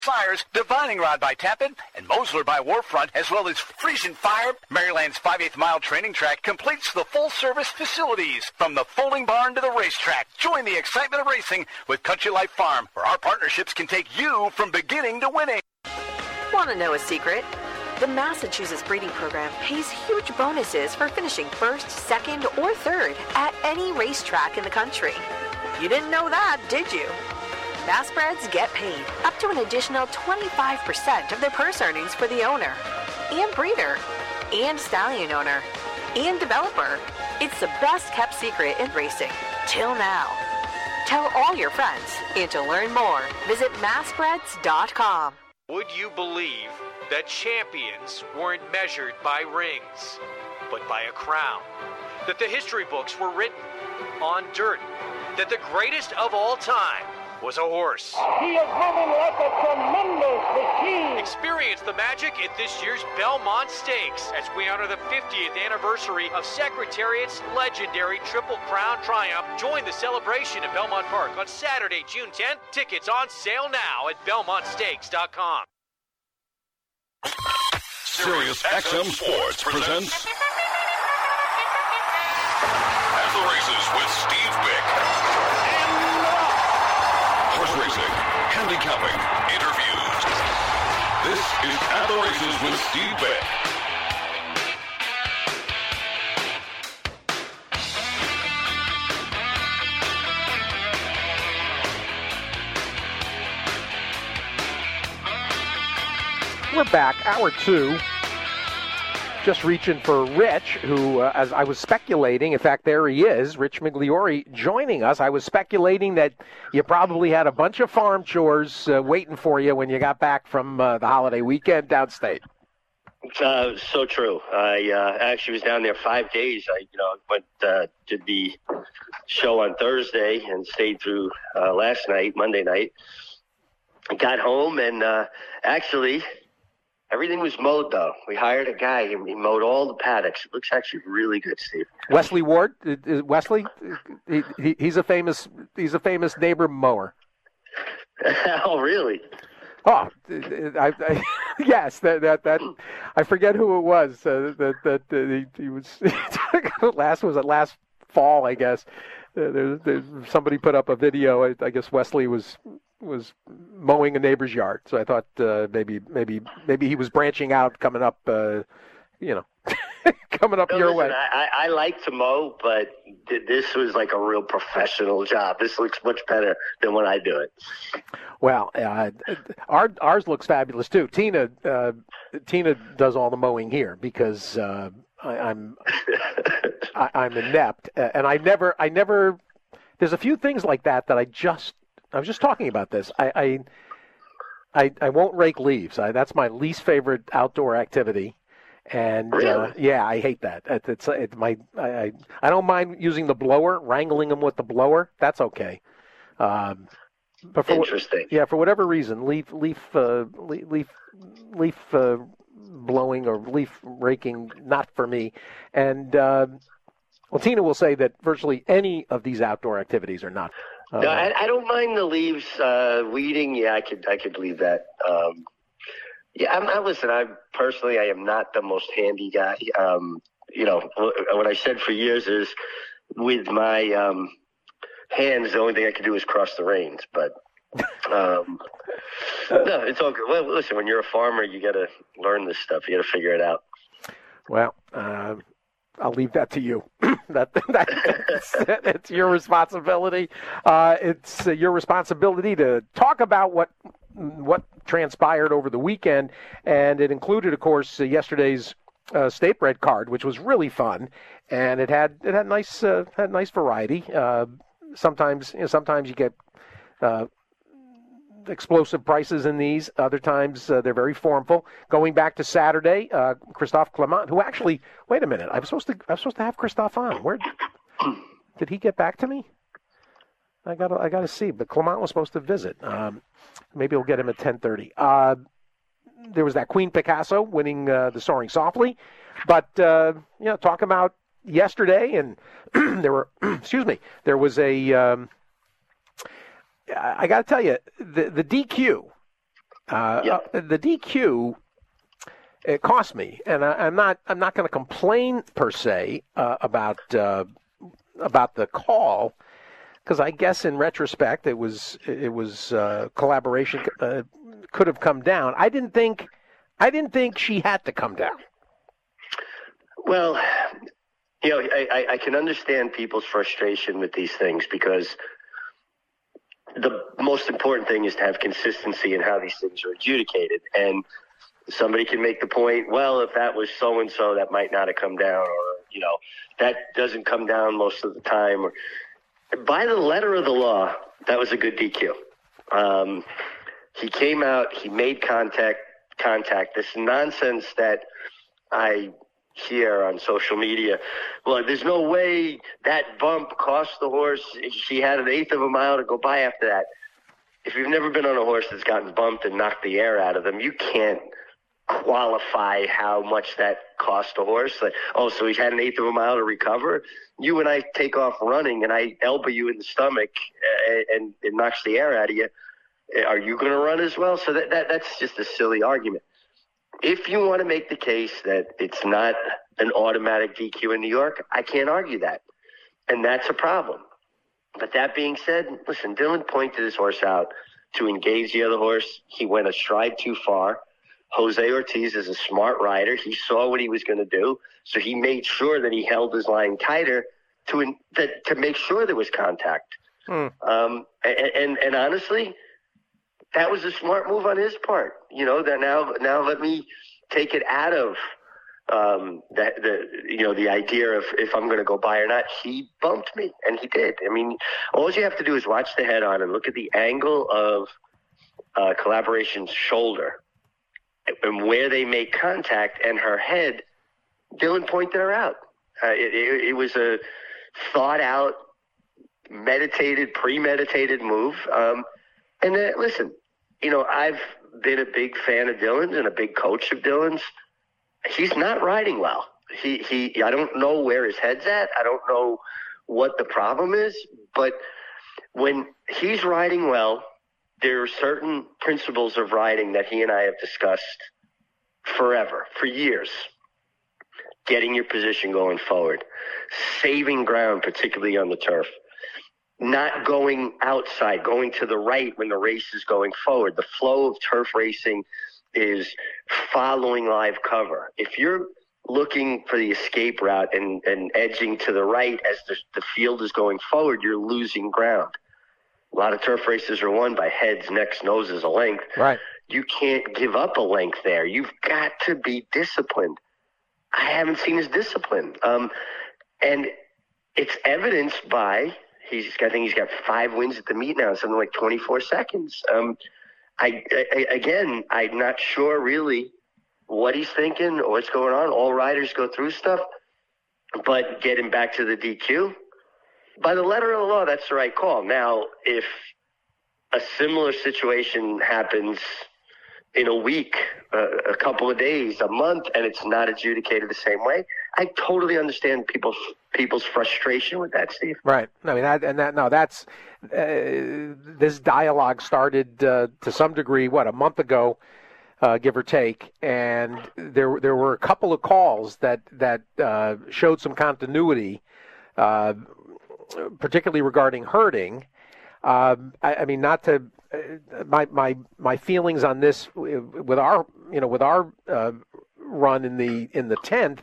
Fires, Divining Rod by Tappan, and Mosler by Warfront, as well as Frisian Fire. Maryland's 5/8 mile training track completes the full-service facilities, from the folding barn to the racetrack. Join the excitement of racing with Country Life Farm, where our partnerships can take you from beginning to winning. Want to know a secret? The Massachusetts Breeding Program pays huge bonuses for finishing first, second, or third at any racetrack in the country. You didn't know that, did you? Massbreds get paid up to an additional 25% of their purse earnings for the owner, and breeder, and stallion owner, and developer. It's the best kept secret in racing, till now. Tell all your friends, and to learn more, visit massbreds.com. Would you believe that champions weren't measured by rings, but by a crown? That the history books were written on dirt? That the greatest of all time was a horse? He is moving like a tremendous machine. Experience the magic at this year's Belmont Stakes as we honor the 50th anniversary of Secretariat's legendary Triple Crown Triumph. Join the celebration at Belmont Park on Saturday, June 10th. Tickets on sale now at BelmontStakes.com. Sirius XM Sports presents At the Races with Steve Bick. Horse racing, handicapping, interviews. This is At the Races with Steve Bick. We're back, hour two. Just reaching for Rich, who, as I was speculating, in fact, there he is, Rich Migliori, joining us. I was speculating that you probably had a bunch of farm chores waiting for you when you got back from the holiday weekend downstate. So true. I actually was down there 5 days. I went did the show on Thursday and stayed through last night, Monday night. Got home and actually everything was mowed, though. We hired a guy. He mowed all the paddocks. It looks actually really good, Steve. Wesley Ward, Wesley, he's a famous neighbor mower. Oh, really? Oh, yes. That I forget who it was. He was last fall, I guess. Somebody put up a video. I guess Wesley was mowing a neighbor's yard. So I thought maybe he was branching out, coming up, coming up your way. I like to mow, but this was like a real professional job. This looks much better than when I do it. Well, ours looks fabulous too. Tina does all the mowing here because I'm inept, and I never. There's a few things like that I was just talking about this. I won't rake leaves. That's my least favorite outdoor activity. And really? I hate that. I don't mind using the blower, wrangling them with the blower. That's okay. But interesting. For whatever reason, leaf blowing or leaf raking, not for me. And Tina will say that virtually any of these outdoor activities are not. No, I don't mind the leaves weeding. Yeah, I could leave that. Listen. I am not the most handy guy. What I said for years is, with my hands, the only thing I can do is cross the reins. But no, it's all good. Well, listen, when you're a farmer, you got to learn this stuff. You got to figure it out. Well, I'll leave that to you. It's your responsibility. It's your responsibility to talk about what transpired over the weekend, and it included, of course, yesterday's state bred card, which was really fun, and it had nice variety. Sometimes you get explosive prices in these. Other times they're very formful. Going back to Saturday, Christophe Clement, who actually, wait a minute, I was supposed to have Christophe on. Where did he get back to me? I gotta see. But Clement was supposed to visit. Maybe we'll get him at 10:30. There was that Queen Picasso winning the Soaring Softly, but talk about yesterday, and there was a. I got to tell you, the DQ The DQ, it cost me, and I'm not going to complain per se about the call, because I guess in retrospect it was collaboration could have come down. I didn't think she had to come down. Well, I can understand people's frustration with these things, because the most important thing is to have consistency in how these things are adjudicated. And somebody can make the point, well, if that was so-and-so, that might not have come down, or, that doesn't come down most of the time. Or, by the letter of the law, that was a good DQ. He came out, he made contact. This nonsense that I hear on social media, well, there's no way that bump cost the horse. She had an eighth of a mile to go by after that. If you've never been on a horse that's gotten bumped and knocked the air out of them, you can't qualify how much that cost a horse. Like, so he had an eighth of a mile to recover. You and I take off running and I elbow you in the stomach and it knocks the air out of you. Are you going to run as well? So that's just a silly argument. If you want to make the case that it's not an automatic DQ in New York, I can't argue that. And that's a problem. But that being said, listen, Dylan pointed his horse out to engage the other horse. He went a stride too far. Jose Ortiz is a smart rider. He saw what he was going to do, so he made sure that he held his line tighter to make sure there was contact. And honestly, that was a smart move on his part. That now let me take it out of the idea of if I'm going to go by or not. He bumped me, and he did. I mean, all you have to do is watch the head on and look at the angle of Collaboration's shoulder and where they make contact, and her head. Dylan pointed her out. It was a thought-out, premeditated move. Listen, I've been a big fan of Dylan's and a big coach of Dylan's. He's not riding well. I don't know where his head's at. I don't know what the problem is. But when he's riding well, there are certain principles of riding that he and I have discussed forever, for years. Getting your position going forward, saving ground, particularly on the turf, not going outside, going to the right when the race is going forward. The flow of turf racing is following live cover. If you're looking for the escape route and edging to the right as the field is going forward, you're losing ground. A lot of turf races are won by heads, necks, noses, a length. Right. You can't give up a length there. You've got to be disciplined. I haven't seen his discipline. And it's evidenced by, I think he's got 5 wins at the meet now, something like 24 seconds. Again, I'm not sure really what he's thinking or what's going on. All riders go through stuff. But getting back to the DQ, by the letter of the law, that's the right call. Now, if a similar situation happens in a week, a couple of days, a month, and it's not adjudicated the same way, I totally understand people's frustration with that, Steve. Right. I mean, that's this dialogue started to some degree, a month ago, give or take, and there were a couple of calls that showed some continuity, particularly regarding herding. I mean, not to my feelings on this with our run in the 10th.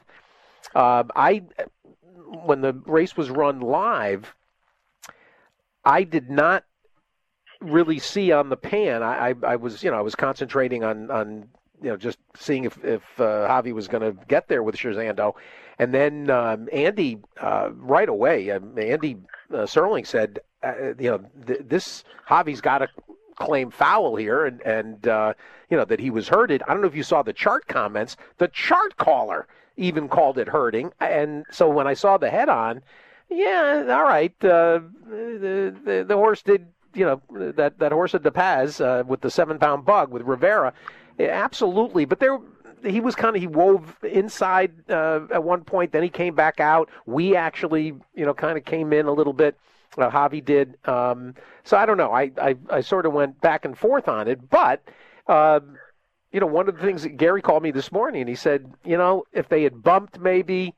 When the race was run live, I did not really see on the pan. I was concentrating on just seeing if Javi was going to get there with Scherzando, and then Andy right away. Andy Serling said, this Javi's got to claim foul here, and that he was herded. I don't know if you saw the chart comments. The chart caller even called it herding, and so when I saw the head on, yeah, all right, the horse did, that horse at De Paz with the 7-pound bug with Rivera, absolutely, but he wove inside at one point, then he came back out. We actually, kind of came in a little bit. Javi did. So I don't know. I sort of went back and forth on it, but One of the things that Gary called me this morning, and he said, if they had bumped maybe,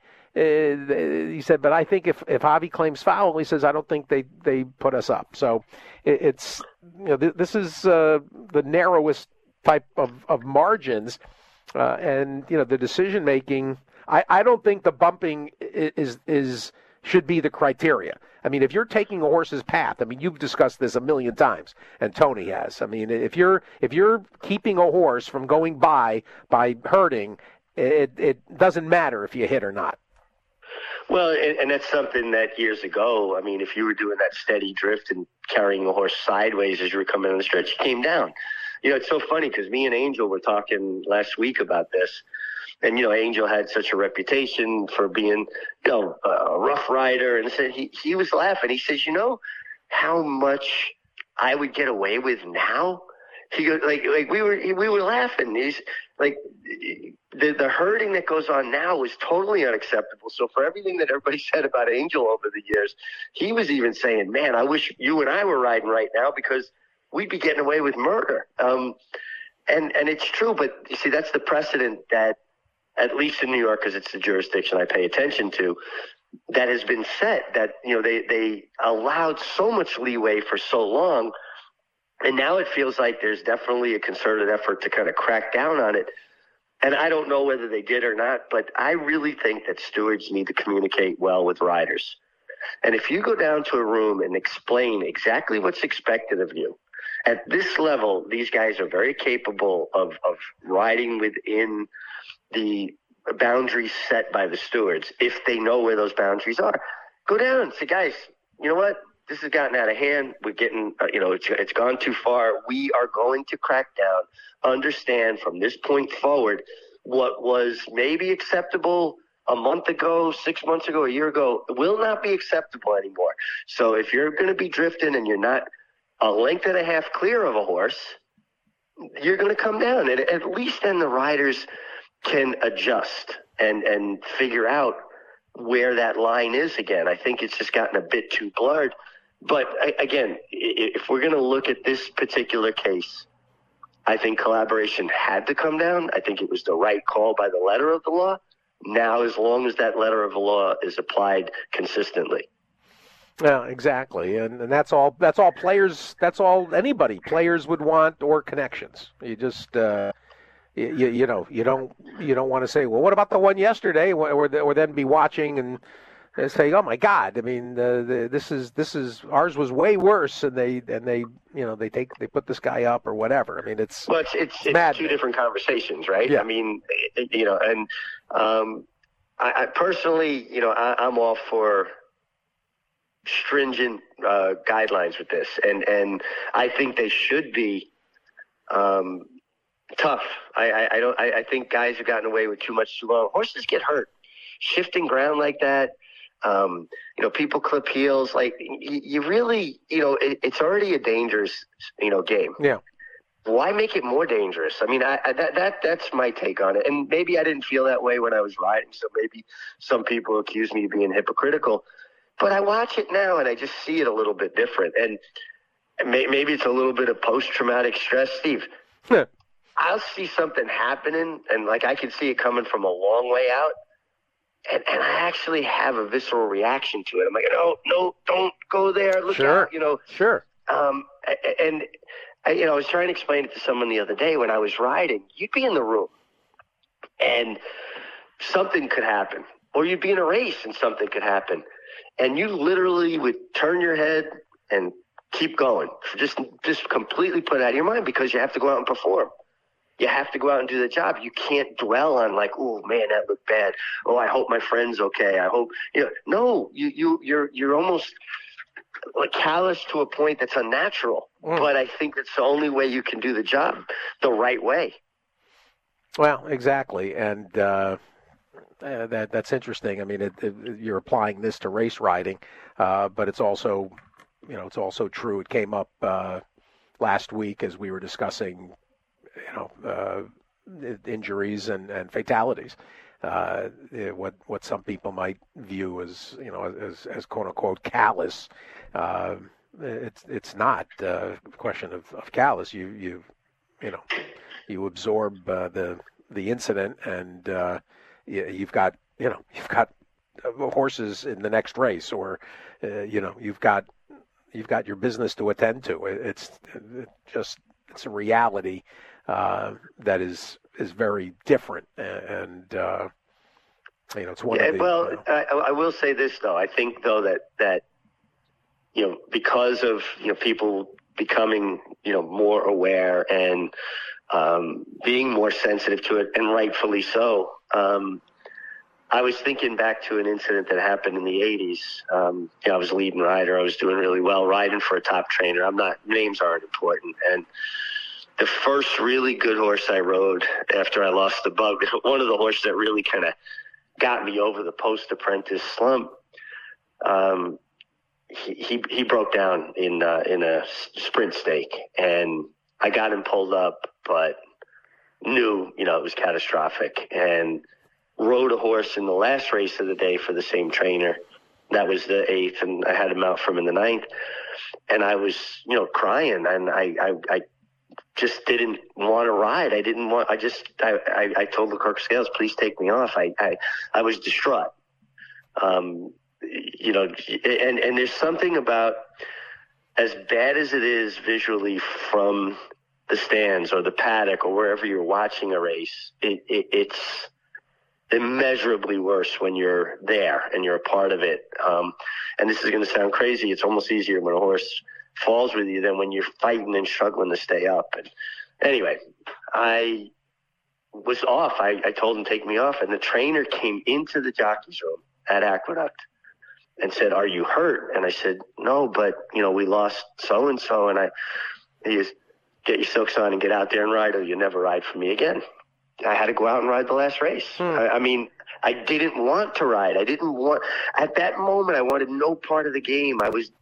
he said, but I think if Javi claims foul, he says, I don't think they put us up. So it's, this is the narrowest type of margins. And, the decision making, I don't think the bumping should be the criteria. I mean, if you're taking a horse's path, I mean, you've discussed this a million times, and Tony has. I mean, if you're keeping a horse from going by hurting, it doesn't matter if you hit or not. Well, and that's something that years ago, I mean, if you were doing that steady drift and carrying a horse sideways as you were coming on the stretch, you came down. It's so funny because me and Angel were talking last week about this. And, Angel had such a reputation for being, a rough rider. And said he was laughing. He says, how much I would get away with now? He goes, like we were laughing. He's like, the herding that goes on now is totally unacceptable. So for everything that everybody said about Angel over the years, he was even saying, man, I wish you and I were riding right now because we'd be getting away with murder. And it's true. But you see, that's the precedent that, at least in New York, because it's the jurisdiction I pay attention to, that has been set, that, they allowed so much leeway for so long. And now it feels like there's definitely a concerted effort to kind of crack down on it. And I don't know whether they did or not, but I really think that stewards need to communicate well with riders. And if you go down to a room and explain exactly what's expected of you, at this level, these guys are very capable of riding within the boundaries set by the stewards if they know where those boundaries are. Go down and say, guys, you know what? This has gotten out of hand. We're getting, it's gone too far. We are going to crack down. Understand from this point forward what was maybe acceptable a month ago, 6 months ago, a year ago, will not be acceptable anymore. So if you're going to be drifting and you're not a length and a half clear of a horse, you're going to come down. And at least then the riders can adjust and figure out where that line is again. I think it's just gotten a bit too blurred. But again, if we're going to look at this particular case, I think collaboration had to come down. I think it was the right call by the letter of the law. Now, as long as that letter of the law is applied consistently. Yeah, exactly. And that's all players, players would want, or connections. You just, you don't want to say, well, what about the one yesterday, or then be watching and say, oh my God, I mean, this is ours was way worse, and they put this guy up or whatever. I mean, it's two different conversations, right? Yeah. I mean, and I personally, I'm all for stringent guidelines with this, and I think they should be tough. I think guys have gotten away with too much too long. Horses get hurt shifting ground like that. People clip heels. Like you really, it's already a dangerous, game. Yeah. Why make it more dangerous? I mean, that's my take on it. And maybe I didn't feel that way when I was riding, so maybe some people accuse me of being hypocritical. But I watch it now, and I just see it a little bit different. And maybe it's a little bit of post-traumatic stress, Steve. Yeah. I'll see something happening, and I can see it coming from a long way out. And I actually have a visceral reaction to it. I'm like, no, don't go there. Look out, Sure. And I was trying to explain it to someone the other day when I was riding. You'd be in the room, and something could happen. Or you'd be in a race, and something could happen. And you literally would turn your head and keep going. Just completely put it out of your mind because you have to go out and perform. You have to go out and do the job. You can't dwell on oh man, that looked bad. Oh, I hope my friend's okay. I hope No, you're almost callous to a point that's unnatural. But I think it's the only way you can do the job the right way. Well, exactly, and that's interesting. I mean, you're applying this to race riding, but it's also, true. It came up last week as we were discussing, injuries and fatalities. What some people might view as as quote unquote callous. It's not a question of callous. you absorb the incident, and you've got horses in the next race, or you've got your business to attend to. It's a reality that is very different, and it's one of the. Well, I will say this though. I think though that because of people becoming more aware and being more sensitive to it, and rightfully so. I was thinking back to an incident that happened in the 80s. I was a leading rider. I was doing really well riding for a top trainer. Names aren't important. And the first really good horse I rode after I lost the bug, one of the horses that really kind of got me over the post-apprentice slump, he broke down in a sprint stake. And I got him pulled up, but knew, it was catastrophic. And rode a horse in the last race of the day for the same trainer. That was the 8th, and I had him out from in the 9th. And I was, crying, and I just didn't want to ride. I told the Scales, please take me off. I was distraught. And there's something about, as bad as it is visually from the stands or the paddock or wherever you're watching a race, it's immeasurably worse when you're there and you're a part of it. And this is going to sound crazy. It's almost easier when a horse falls with you than when you're fighting and struggling to stay up. And anyway, I was off. I told him, take me off. And the trainer came into the jockey's room at Aqueduct and said, are you hurt? And I said, no, but, we lost so-and-so. And he goes, get your silks on and get out there and ride, or you'll never ride for me again. I had to go out and ride the last race. I didn't want to ride. At that moment, I wanted no part of the game. I was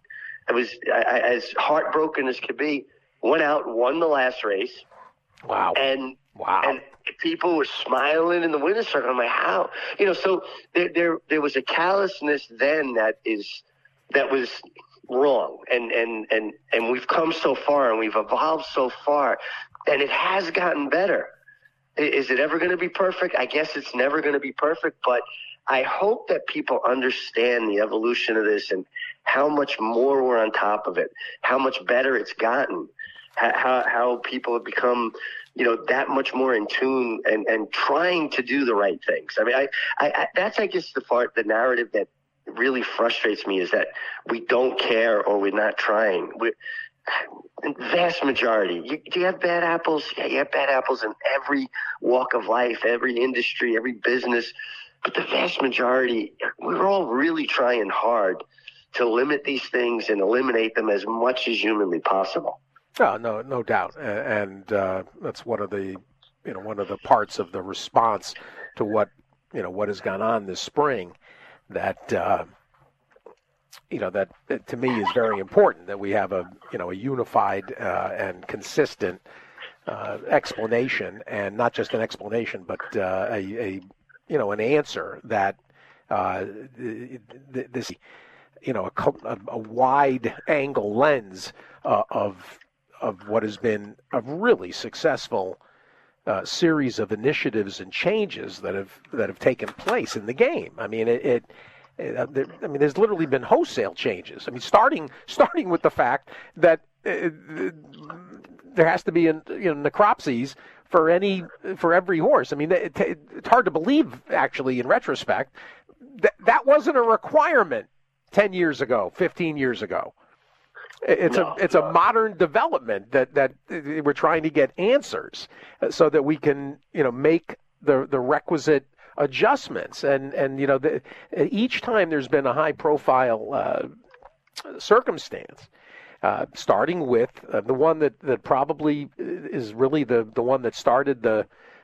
as heartbroken as could be. Went out, won the last race. Wow. And people were smiling in the winner's circle. I'm like, how? So there was a callousness then that was wrong. And we've come so far and we've evolved so far, and it has gotten better. Is it ever going to be perfect? I guess it's never going to be perfect, but I hope that people understand the evolution of this and how much more we're on top of it, how much better it's gotten, how people have become, that much more in tune and trying to do the right things. That's, I guess, the narrative that really frustrates me, is that we don't care or we're not trying. Vast majority. Do you have bad apples? Yeah, you have bad apples in every walk of life, every industry, every business. But the vast majority, we're all really trying hard to limit these things and eliminate them as much as humanly possible. Oh, no doubt. And that's one of the parts of the response to what has gone on this spring that that to me is very important, that we have a unified and consistent explanation, and not just an explanation, but an answer that this a wide angle lens of what has been a really successful series of initiatives and changes that have taken place in the game. There's literally been wholesale changes. Starting with the fact that there has to be necropsies for every horse. It's hard to believe, actually, in retrospect, that wasn't a requirement 10 years ago, 15 years ago. It's a modern development that we're trying to get answers so that we can make the requisite adjustments, and each time there's been a high profile circumstance, starting with the one that probably is really the one that started the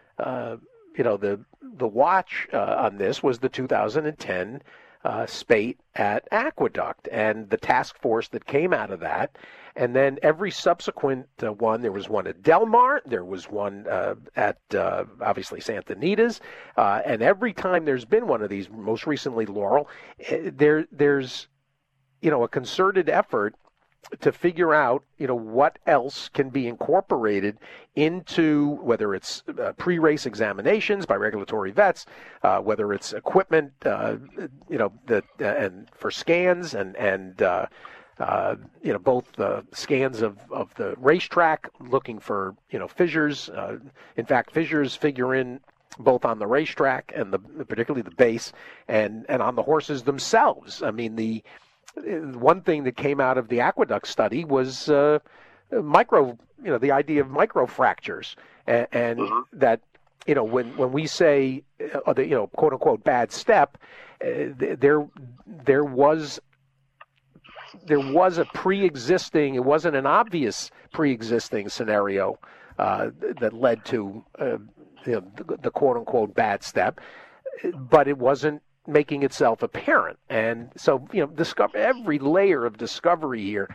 watch on this was the 2010 spate at Aqueduct and the task force that came out of that. And then every subsequent one, there was one at Del Mar, there was one at obviously Santa Anita's, and every time there's been one of these, most recently Laurel, there's a concerted effort to figure out, what else can be incorporated into, whether it's pre-race examinations by regulatory vets, whether it's equipment, and for scans and both scans of the racetrack, looking for, fissures. In fact, fissures figure in both on the racetrack and particularly the base and on the horses themselves. I mean, the one thing that came out of the Aqueduct study was the idea of microfractures, and that, when we say, quote unquote bad step, there was a pre-existing, it wasn't an obvious pre-existing scenario that led to the quote unquote bad step, but it wasn't making itself apparent. And so, discover every layer of discovery here.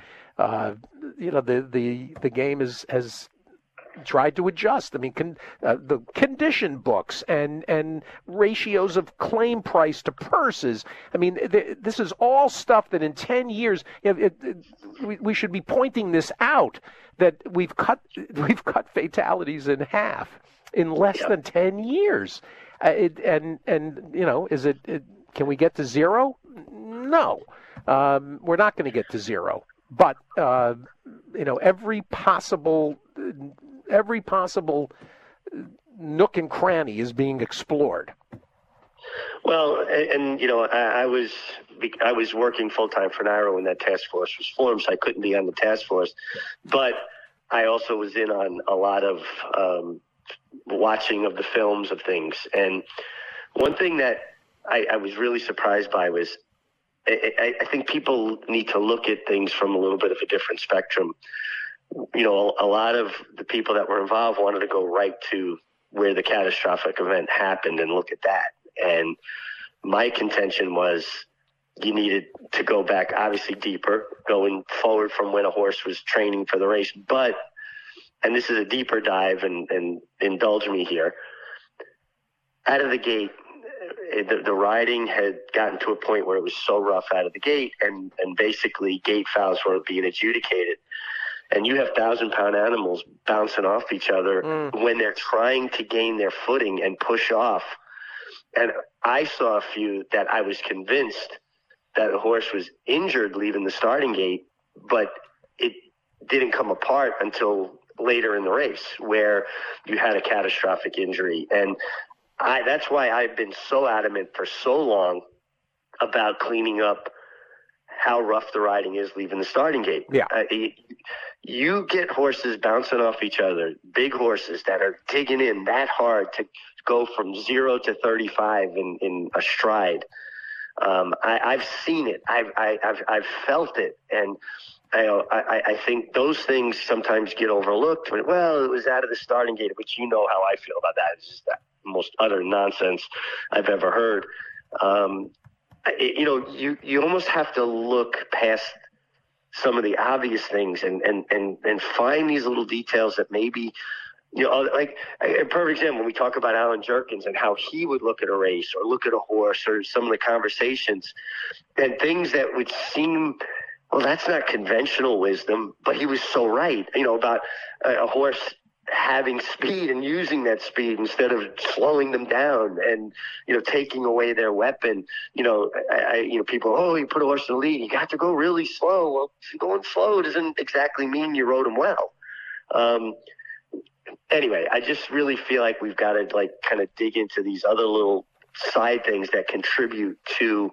The game has tried to adjust. I mean, the condition books and ratios of claim price to purses. I mean, this is all stuff that in 10 years, we should be pointing this out, that we've cut fatalities in half in less than 10 years. Can we get to zero? No, we're not going to get to zero. But every possible nook and cranny is being explored. Well, and I was working full time for NARO when that task force was formed, so I couldn't be on the task force. But I also was in on a lot of watching of the films of things. And one thing that I was really surprised by was I think people need to look at things from a little bit of a different spectrum. A lot of the people that were involved wanted to go right to where the catastrophic event happened and look at that. And my contention was you needed to go back, obviously deeper, going forward from when a horse was training for the race. But, and this is a deeper dive, and indulge me here, out of the gate, the riding had gotten to a point where it was so rough out of the gate, and basically gate fouls were being adjudicated. And you have 1,000-pound animals bouncing off each other when they're trying to gain their footing and push off. And I saw a few that I was convinced that the horse was injured leaving the starting gate, but it didn't come apart until later in the race where you had a catastrophic injury. And that's why I've been so adamant for so long about cleaning up how rough the riding is leaving the starting gate. Yeah. You get horses bouncing off each other, big horses that are digging in that hard to go from 0 to 35 in a stride. I've seen it. I've felt it. And I think those things sometimes get overlooked. Well, it was out of the starting gate, which you know how I feel about that. It's just that most utter nonsense I've ever heard. You almost have to look past some of the obvious things and find these little details that maybe, like a perfect example, when we talk about Alan Jerkins and how he would look at a race or look at a horse or some of the conversations and things that would seem, well, that's not conventional wisdom, but he was so right, about a horse having speed and using that speed instead of slowing them down and, taking away their weapon. People, you put a horse in the lead, you got to go really slow. Well, going slow doesn't exactly mean you rode him well. Anyway, I just really feel like we've got to kind of dig into these other little side things that contribute to,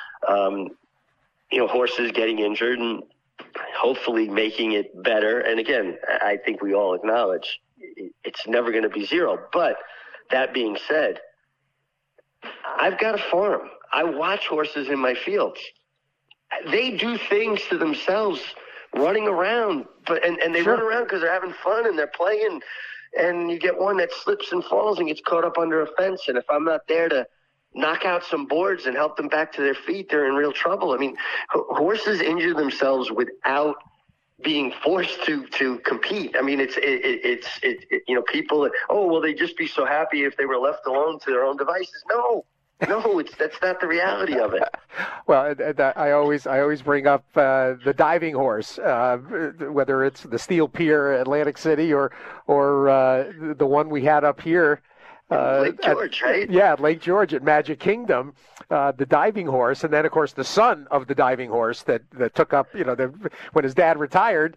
horses getting injured and hopefully making it better. And again, I think we all acknowledge it's never going to be zero. But that being said, I've got a farm. I watch horses in my fields. They do things to themselves running around, and they run around because they're having fun and they're playing. And you get one that slips and falls and gets caught up under a fence. And if I'm not there to knock out some boards and help them back to their feet, they're in real trouble. I mean, horses injure themselves without being forced to compete. I mean, it's people, they'd just be so happy if they were left alone to their own devices. No, No, that's not the reality of it. Well, I always bring up the diving horse, whether it's the Steel Pier, Atlantic City, or the one we had up here. Lake George, right? Yeah, Lake George at Magic Kingdom, the diving horse, and then of course the son of the diving horse that took up, when his dad retired,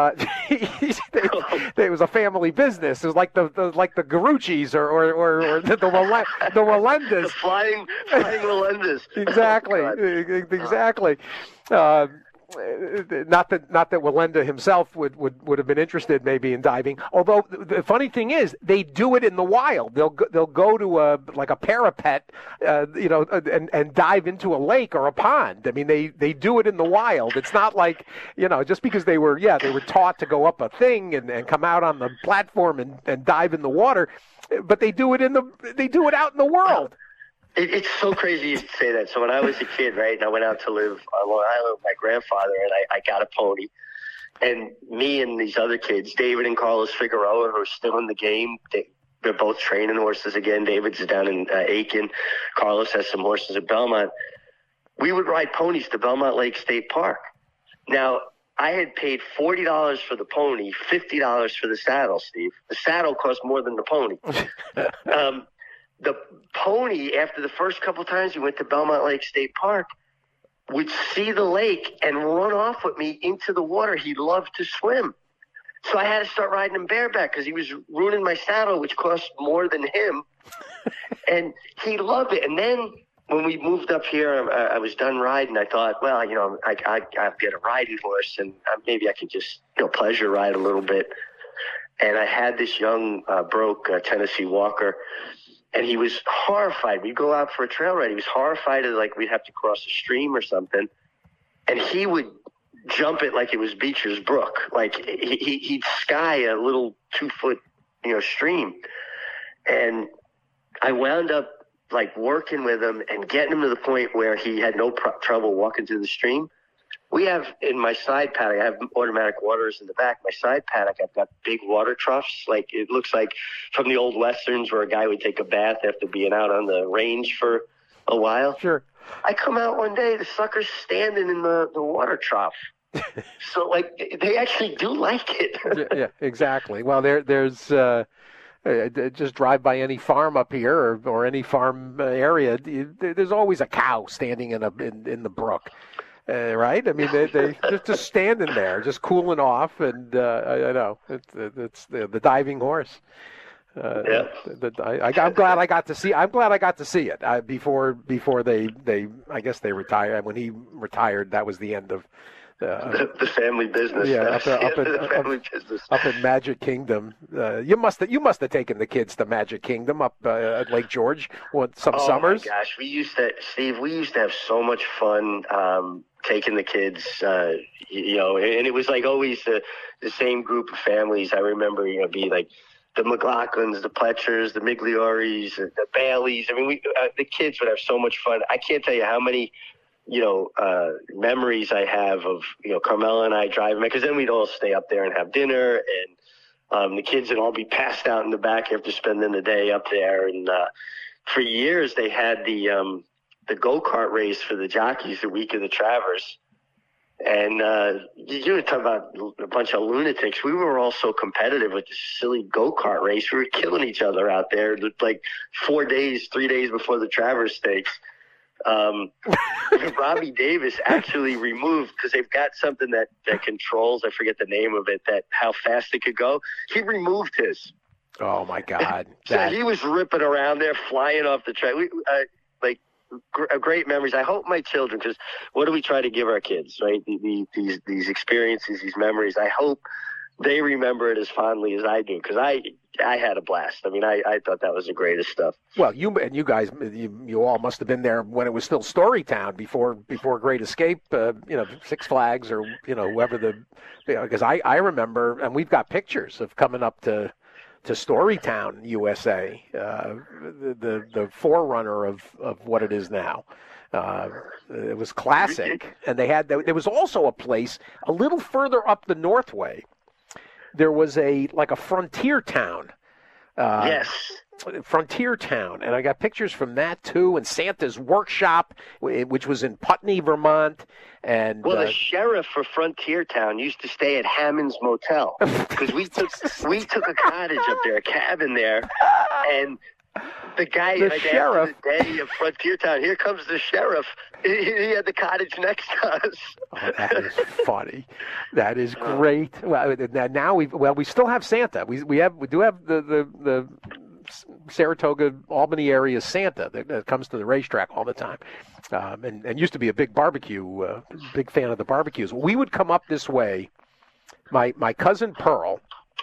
it was a family business. It was like the Garuccis or the Walendas. The flying Walendas. Exactly, exactly. Not that Walenda himself would have been interested maybe in diving. Although the funny thing is, they do it in the wild. They'll go to a parapet, and dive into a lake or a pond. I mean, they do it in the wild. It's not like, just because they were taught to go up a thing and come out on the platform and dive in the water, but they do it out in the world. It's so crazy you say that. So when I was a kid, right, and I went out to live on Long Island with my grandfather, and I got a pony. And me and these other kids, David and Carlos Figueroa, who are still in the game, they're both training horses again. David's down in Aiken. Carlos has some horses at Belmont. We would ride ponies to Belmont Lake State Park. Now, I had paid $40 for the pony, $50 for the saddle, Steve. The saddle cost more than the pony. The pony, after the first couple times we went to Belmont Lake State Park, would see the lake and run off with me into the water. He loved to swim. So I had to start riding him bareback because he was ruining my saddle, which cost more than him. And he loved it. And then when we moved up here, I was done riding. I thought, well, I get a riding horse, and maybe I could just, pleasure ride a little bit. And I had this young, broke Tennessee Walker. And he was horrified. We'd go out for a trail ride. He was horrified that we'd have to cross a stream or something. And he would jump it like it was Beecher's Brook. Like he'd sky a little 2-foot, stream. And I wound up working with him and getting him to the point where he had no trouble walking through the stream. We have in my side paddock, I have automatic waters in the back. My side paddock, I've got big water troughs. It looks like from the old Westerns where a guy would take a bath after being out on the range for a while. Sure. I come out one day, the sucker's standing in the water trough. So, they actually do like it. Yeah, exactly. Well, there's just drive by any farm up here or any farm area. There's always a cow standing in the brook. Right? I mean, they just standing there, just cooling off, and I know it's the diving horse. Yeah. I'm glad I got to see. I'm glad I got to see it before they I guess they retired. When he retired, that was the end of the family business. Yeah, business. Up in Magic Kingdom. You must have taken the kids to Magic Kingdom up at Lake George some summers. Oh my gosh, we used to have so much fun taking the kids. And it was always the same group of families. I remember being the McLaughlins, the Pletchers, the Miglioris, the Baileys. I mean, the kids would have so much fun. I can't tell you how many memories I have of, Carmela and I driving, because then we'd all stay up there and have dinner, and the kids would all be passed out in the back after spending the day up there. And for years they had the go-kart race for the jockeys the week of the Travers. And you were talking about a bunch of lunatics. We were all so competitive with this silly go-kart race. We were killing each other out there 3 days before the Travers Stakes. Robbie Davis actually removed, because they've got something that controls, I forget the name of it, that how fast it could go. He removed his. Oh my God! So he was ripping around there, flying off the track. Great memories. I hope my children, because what do we try to give our kids, right? These experiences, these memories. I hope they remember it as fondly as I do, because I had a blast. I mean, I thought that was the greatest stuff. Well, you guys, you all must have been there when it was still Storytown before Great Escape, Six Flags or whoever because I remember, and we've got pictures of coming up to Storytown, USA, the forerunner of what it is now. It was classic, and there was also a place a little further up the Northway. There was a frontier town. Yes. Frontier Town, and I got pictures from that too, and Santa's Workshop, which was in Putney, Vermont. And the sheriff for Frontier Town used to stay at Hammond's Motel because we took a cottage up there, a cabin there, and the guy, sheriff, after the day of Frontier Town, here comes the sheriff. He had the cottage next to us. Oh, that is funny. That is great. Well, now we still have Santa. We do have the Saratoga, Albany area Santa that comes to the racetrack all the time, and used to be a big barbecue, big fan of the barbecues. We would come up this way. My cousin Pearl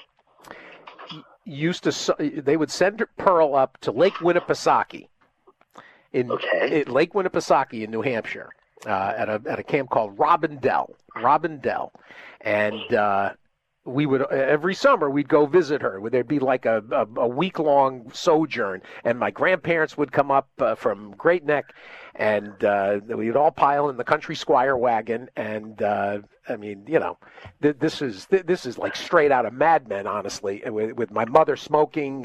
they would send Pearl up to Lake Winnipesaukee in Lake Winnipesaukee in New Hampshire at a camp called Robindel, and we would every summer we'd go visit her. There'd be like a week-long sojourn, and my grandparents would come up from Great Neck, and we'd all pile in the country squire wagon. And I mean, this is like straight out of Mad Men, honestly. With my mother smoking,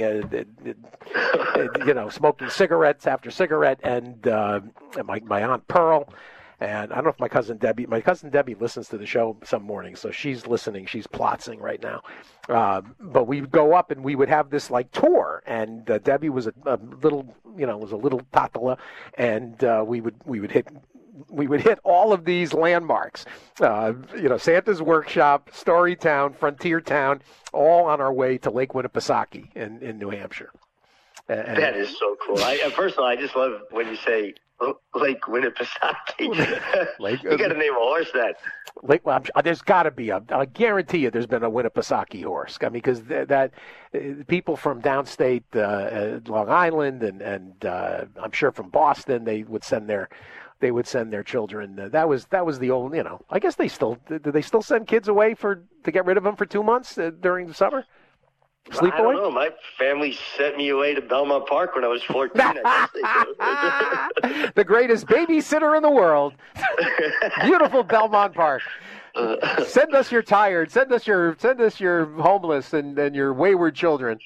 smoking cigarettes after cigarette, and my Aunt Pearl. And I don't know if my cousin Debbie listens to the show some mornings, so she's listening. She's plotzing right now. But we'd go up and we would have this like tour, and Debbie was a little tatala, and we would hit all of these landmarks. Santa's Workshop, Storytown, Frontier Town, all on our way to Lake Winnipesaukee in New Hampshire. That is so cool. First of all, I just love when you say Lake Winnipesaukee. You got to name a horse that. There's got to be I guarantee you, there's been a Winnipesaukee horse. I mean, because that people from downstate Long Island and I'm sure from Boston, they would send their children. That was the old. I guess do they still send kids away to get rid of them for 2 months during the summer? I don't know. My family sent me away to Belmont Park when I was 14. I guess they do. The greatest babysitter in the world. Beautiful Belmont Park. Send us your tired. Send us your homeless and your wayward children.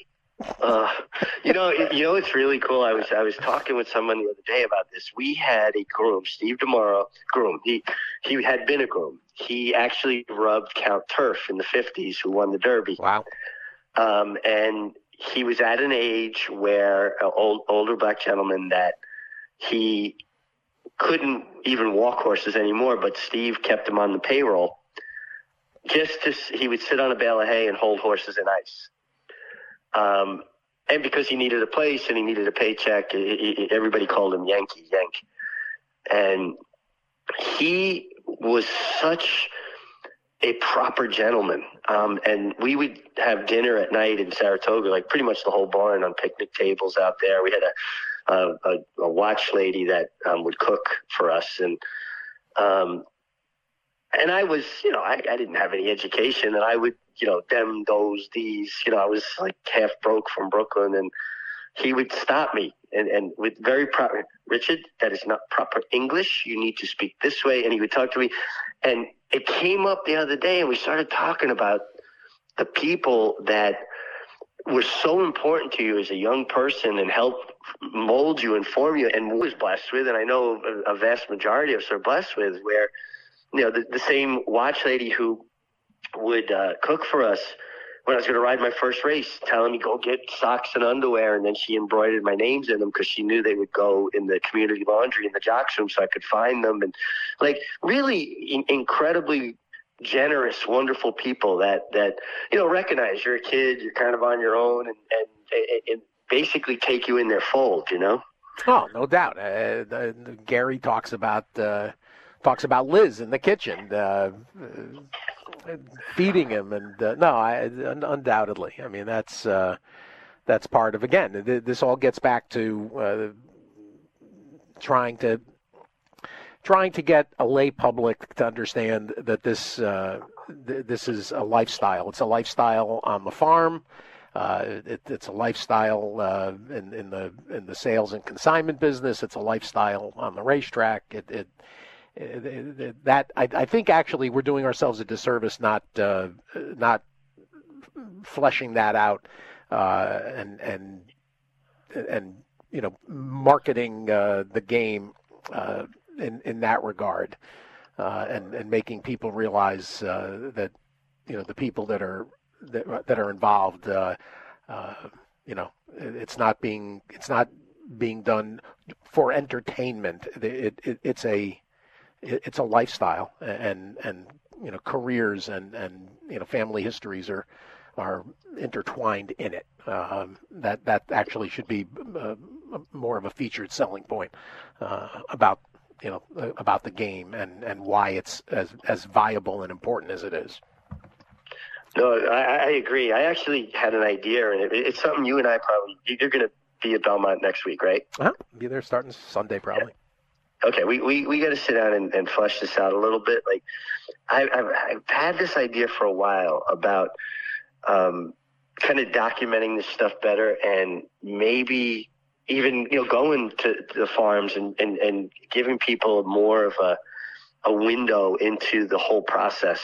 It's really cool. I was talking with someone the other day about this. We had a groom, Steve DeMauro, groom. He had been a groom. He actually rubbed Count Turf in the 50s, who won the Derby. Wow. And he was at an age where an older black gentleman that he couldn't even walk horses anymore, but Steve kept him on the payroll. He would sit on a bale of hay and hold horses in ice. And because he needed a place and he needed a paycheck, everybody called him Yank. And he was such a proper gentleman. And we would have dinner at night in Saratoga, like pretty much the whole barn on picnic tables out there. We had a watch lady that would cook for us. And I was, I didn't have any education, and I would, them, those, these, I was like half broke from Brooklyn, and he would stop me and with very proper, Richard, that is not proper English. You need to speak this way. And he would talk to me. And it came up the other day, and we started talking about the people that were so important to you as a young person and helped mold you and form you, and was blessed with, and I know a vast majority of us are blessed with, where, the same watch lady who would cook for us when I was going to ride my first race, telling me go get socks and underwear, and then she embroidered my names in them because she knew they would go in the community laundry in the jocks room so I could find them. And like really incredibly generous, wonderful people that recognize you're a kid, you're kind of on your own, and basically take you in their fold, Oh, no doubt. Gary talks about Liz in the kitchen, feeding him, and undoubtedly. I mean, that's part of, again, this all gets back to trying to get a lay public to understand that this is a lifestyle. It's a lifestyle on the farm. It's a lifestyle in the sales and consignment business. It's a lifestyle on the racetrack. I think actually we're doing ourselves a disservice not fleshing that out and marketing the game in that regard, and making people realize that the people that are involved, it's not being done for entertainment. It's a lifestyle, and careers and family histories are intertwined in it. That actually should be more of a featured selling point about the game and why it's as viable and important as it is. No, I agree. I actually had an idea, and it's something you and I you're going to be at Belmont next week, right? Be there starting Sunday probably. Yeah. Okay, we got to sit down and flesh this out a little bit. Like, I've had this idea for a while about kind of documenting this stuff better, and maybe even going to the farms and giving people more of a window into the whole process.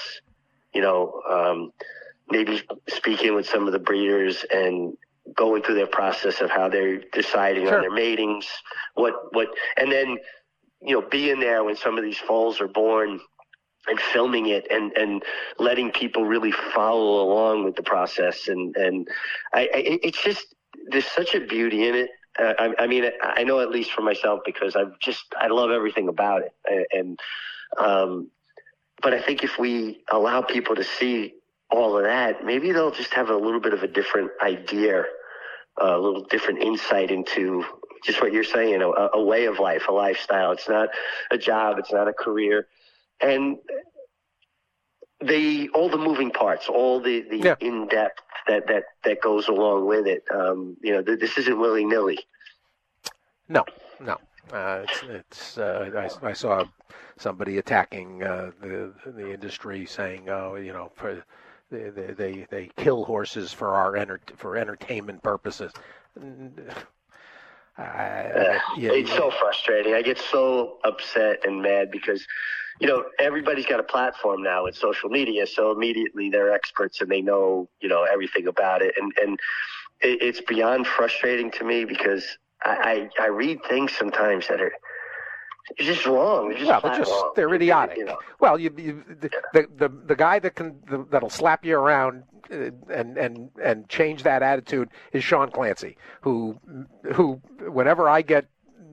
Maybe speaking with some of the breeders and going through their process of how they're deciding on their matings, and then being there when some of these foals are born and filming it and letting people really follow along with the process. And it's just, there's such a beauty in it. I mean, I know, at least for myself, because I love everything about it. But I think if we allow people to see all of that, maybe they'll just have a little bit of a different idea, a little different insight into just what you're saying, a way of life, a lifestyle. It's not a job. It's not a career. And all the moving parts, all the in-depth that goes along with it. This isn't willy-nilly. No. I saw somebody attacking the industry, saying, they kill horses for entertainment purposes. It's so frustrating. I get so upset and mad because, everybody's got a platform now with social media, so immediately they're experts and they know, everything about it. And it's beyond frustrating to me because I read things sometimes that are just wrong. They're idiotic. Well, the guy that'll slap you around and change that attitude is Sean Clancy, who whenever I get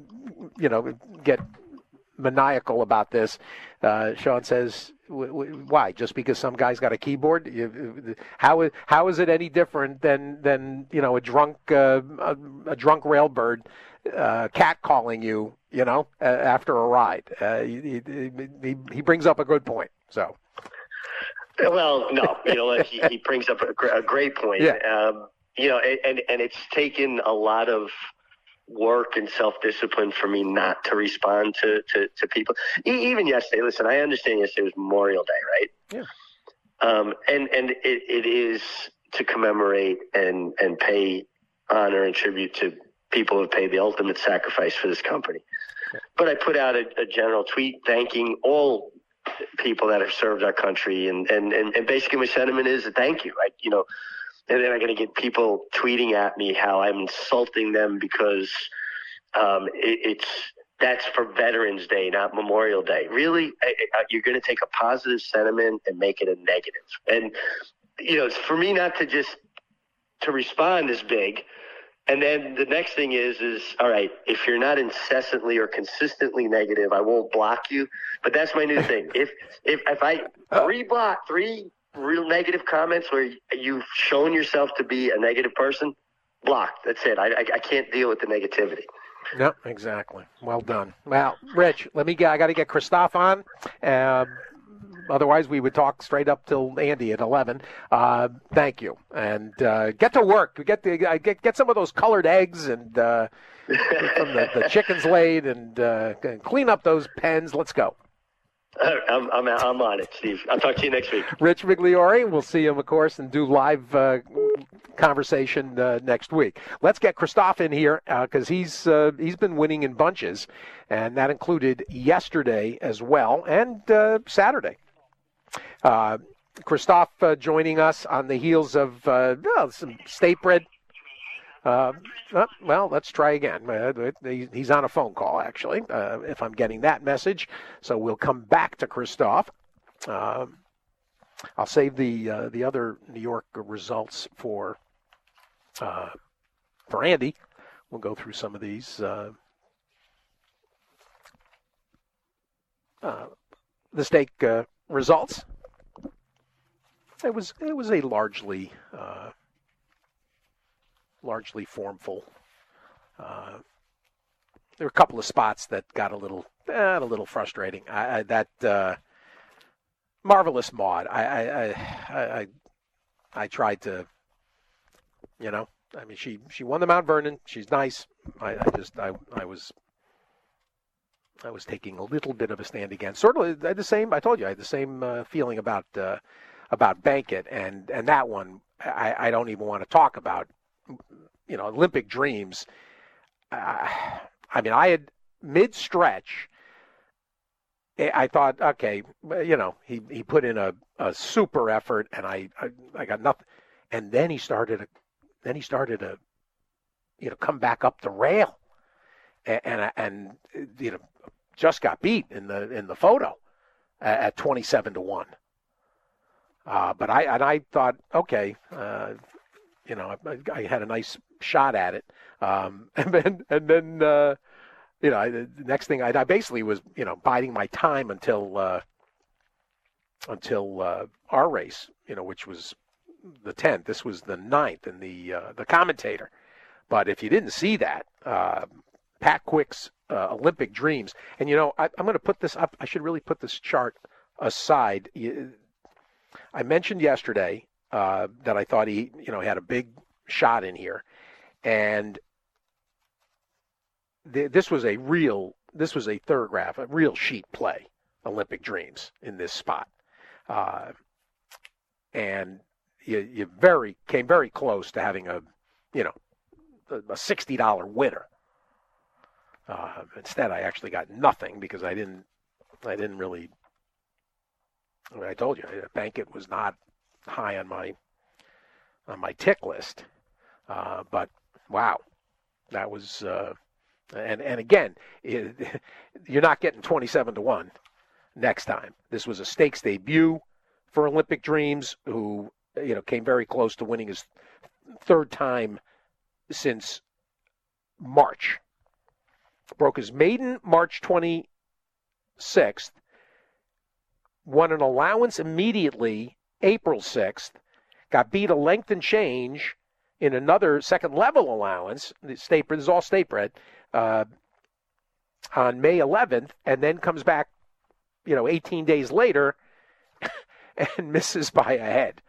maniacal about this, Sean says, why? Just because some guy's got a keyboard? How is it any different than a drunk railbird catcalling you, after a ride? He brings up a good point. So. Well, no, he brings up a great point. Yeah. And it's taken a lot of work and self-discipline for me not to respond to people. Even yesterday, listen, I understand yesterday was Memorial Day, right? Yeah. And it is to commemorate and pay honor and tribute to people who have paid the ultimate sacrifice for this company. Yeah. But I put out a general tweet thanking all people that have served our country, and basically my sentiment is a thank you. And then I'm going to get people tweeting at me how I'm insulting them because that's for Veterans Day, not Memorial Day. Really, you're going to take a positive sentiment and make it a negative. And it's for me not to just to respond as big. And then the next thing is all right, if you're not incessantly or consistently negative, I won't block you. But that's my new thing. If I block three real negative comments where you've shown yourself to be a negative person, blocked. That's it. I can't deal with the negativity. No, exactly. Well done. Well, Rich, I got to get Christophe on. Otherwise, we would talk straight up till Andy at 11. Thank you, and get to work. Get some of those colored eggs and from the chickens laid, and clean up those pens. Let's go. I'm on it, Steve. I'll talk to you next week. Rich Migliore, we'll see him, of course, and do live conversation next week. Let's get Christophe in here because he's been winning in bunches, and that included yesterday as well and Saturday. Christophe joining us on the heels of some state bred. Well, let's try again. He's on a phone call, actually, if I'm getting that message. So we'll come back to Christophe. I'll save the other New York results for Andy. We'll go through some of these. The stake results. It was a largely formful. There were a couple of spots that got a little frustrating. That Marvelous Maud. I tried to, I mean, she won the Mount Vernon. She's nice. I was taking a little bit of a stand against. Sort of the same. I told you I had the same feeling about Bankit, and that one I don't even want to talk about. Olympic Dreams. I mean, I had mid-stretch. I thought, okay, he put in a super effort, and I got nothing. And then he started to come back up the rail, and just got beat in the photo at 27-1. But I thought, okay, I had a nice shot at it, and then the next thing I basically was biding my time until our race, which was the 10th. This was the 9th in the commentator. But if you didn't see that, Pat Quick's Olympic Dreams, and I'm going to put this up. I should really put this chart aside. I mentioned yesterday that I thought he had a big shot in here, and this was a thoroughgraph, a real sheet play, Olympic Dreams in this spot, and you came very close to having a $60 winner. Instead, I actually got nothing because I didn't really. I told you, Bankit was not high on my tick list, but wow, that was and again, you're not getting 27-1 next time. This was a stakes debut for Olympic Dreams, who came very close to winning his third time since March. Broke his maiden March 26th. Won an allowance immediately April 6th, got beat a length and change in another second-level allowance, this is all state bred, on May 11th, and then comes back, 18 days later and misses by a head.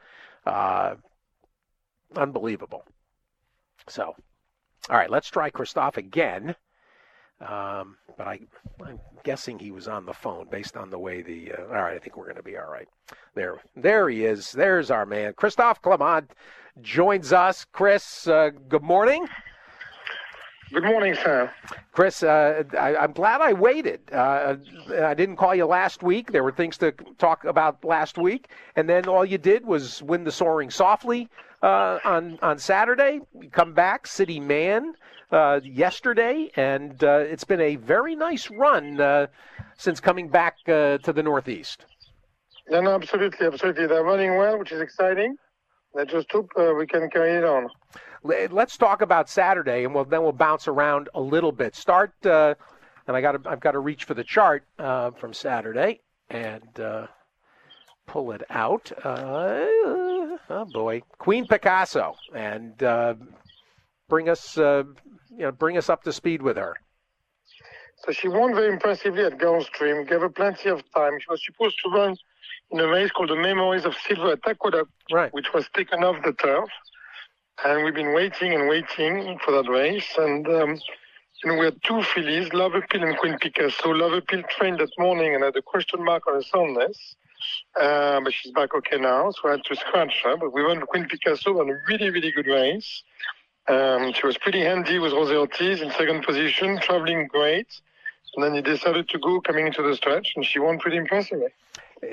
Unbelievable. So, all right, let's try Christophe again. But I'm guessing he was on the phone based on the way all right, I think we're going to be all right. There he is. There's our man. Christophe Clement joins us. Chris, good morning. Good morning, sir. Chris, I'm glad I waited. I didn't call you last week. There were things to talk about last week, and then all you did was win the Soaring Softly on Saturday. You come back, City Man, yesterday, and it's been a very nice run since coming back to the Northeast. Yeah, no, absolutely. They're running well, which is exciting. I just hope we can carry it on. Let's talk about Saturday, and then we'll bounce around a little bit. Start, and I've got to reach for the chart from Saturday and pull it out. Oh boy, Queen Picasso, and bring us up to speed with her. So she won very impressively at Gulfstream. Gave her plenty of time. She was supposed to run in a race called the Memories of Silver at Aqueduct, right, which was taken off the turf. And we've been waiting for that race. And we had two fillies, Love Appeal and Queen Picasso. Love Appeal trained that morning and had a question mark on her soundness. But she's back okay now, so I had to scratch her. But we won Queen Picasso on a really, really good race. She was pretty handy with Jose Ortiz in second position, traveling great. And then he decided to go coming into the stretch, and she won pretty impressively.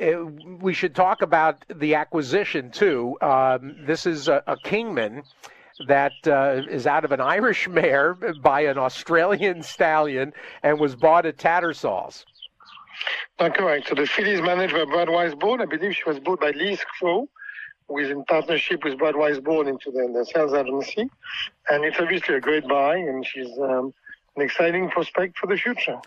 We should talk about the acquisition, too. This is a Kingman that is out of an Irish mare by an Australian stallion and was bought at Tattersall's. That's correct. So the filly is managed by Brad Weisborn. I believe she was bought by Lee Crow, who is in partnership with Brad Weisborn into the sales agency. And it's obviously a great buy, and she's an exciting prospect for the future.